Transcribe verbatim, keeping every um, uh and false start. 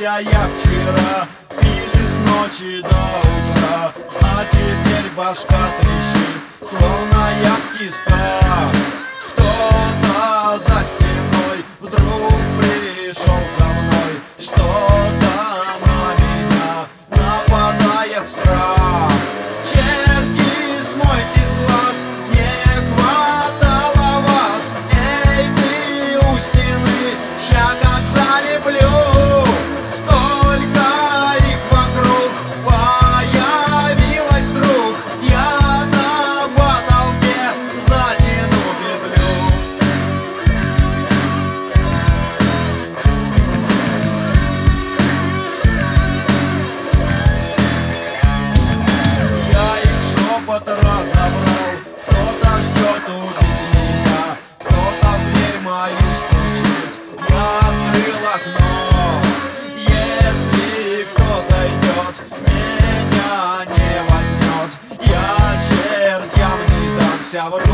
Напился я вчера, пили с ночи до утра, а теперь башка трещит, словно я в тисках. Кто-то за стеной вдруг пришел за мной, что-то на меня нападает страх. Черти, смойте с глаз, не хватало вас. Эй, ты у стены, ща как залеплю. Сколько их вокруг появилось вдруг, я на потолке затяну петлю. Я их шепот разобрал, кто-то ждет убить меня, кто-то в дверь мою стучит, я открыл окно. Если кто зайдет, меня не возьмет, я чертям не дамся в руки.